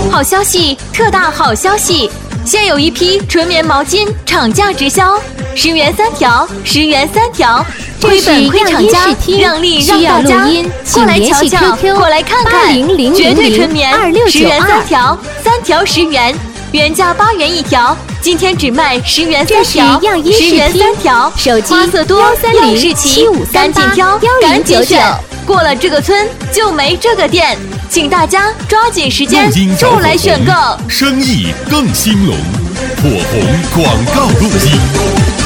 好消息，特大好消息！现有一批纯棉毛巾厂价直销，10元3条，10元3条，亏本亏厂家，让利让大家。过来瞧瞧，过来看看，绝对纯棉，10元3条，3条10元，原价8元一条，今天只卖10元3条，10元3条，花色多，样式齐，赶紧挑，赶紧选。过了这个村就没这个店，请大家抓紧时间就来选购， 生意更兴隆，火红广告路径。